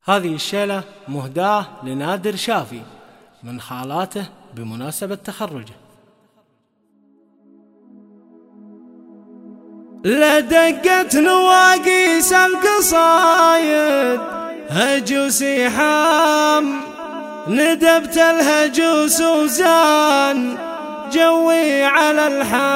هذه الشيلة مهداة لنادر شافي من خالاته بمناسبة تخرجه. لدقت نواقيس القصايد هجوس حام، ندبت الهجوس وزان جوي على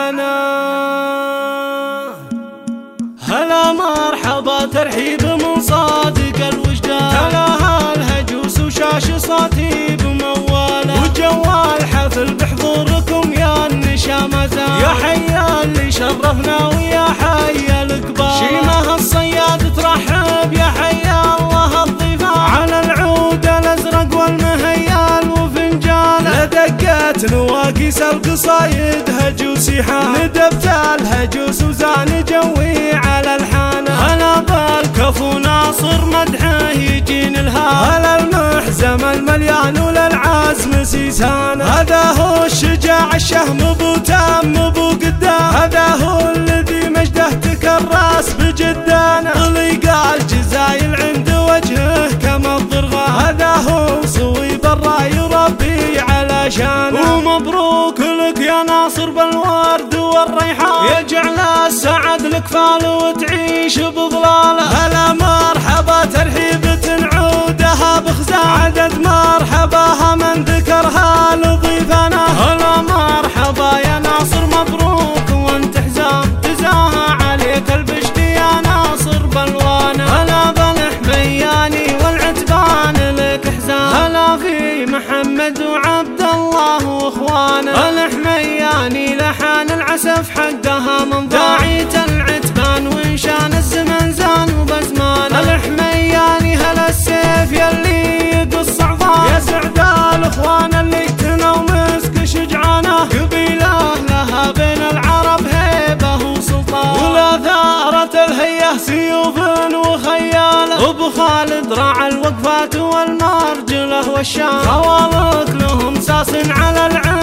الحنان. هلا مرحبا ترحيب من صادق الوجدان، تلاها الهجوس وشاش صوتي بمواله، وجوال حفل بحضوركم يا النشامزان. يا حيا اللي شرفنا ويا حيا القبال، شيمه الصياد ترحب يا حيا الله الضيفان، على العود الازرق والمهيال وفنجاله. لدقت نواقيس القصايد هجوس حام، ندبت الهجوس وزان جوي على الحانه. هلا بالكفو ناصر مدحه يجين الهام، هلا المحزم المليان وللعزم سيسانه. هذا هو الشجاع الشهم بو تام بو قدام، هذا هو الذي مجده تكرس بجدانه. طليق الجزايل عند وجهه كما الضرغام، هذا هو صويب الراي ربي على شانه. ومبروك لك يا ناصر بالورد والريحان، يجعل السعد لك فال وتعيش بظلاله. هلا مرحبا ترحيبة عودها بخزان، عدد مرحباها من ذكرها لضيفنا. هلا مرحبا يا ناصر مبروك وانت حزام، جزاها عليك البشت يا ناصر بالوانه. هلا بالحمياني والعتبان لك حزام، هلا في محمد وعبد الله واخوانه. الحمياني لحان العسف حقها من داعية العتبان وانشان الزمن زان وبزمانه. الحمياني هلا السيف يلي يقص عظام، يا سعد الاخوان اللي اجتنوا مسك شجعانه. قبيله لها بين العرب هيبه وسلطان، ولا ثارت الهيه سيوف وخياله. ابو خالد راعى الوقفات والمرجله والشام، خوالق لهم ساس على العين